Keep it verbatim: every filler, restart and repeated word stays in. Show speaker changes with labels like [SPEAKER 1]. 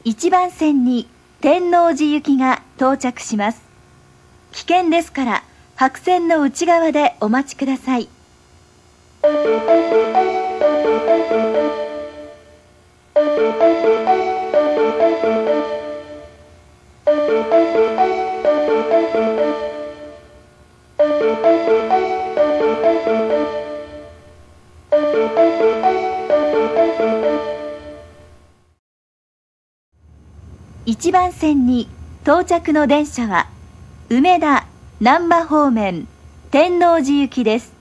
[SPEAKER 1] いちばん線に天王寺行きが到着します。危険ですから白線の内側でお待ちください。いちばん線に到着の電車は梅田、難波方面、天王寺行きです。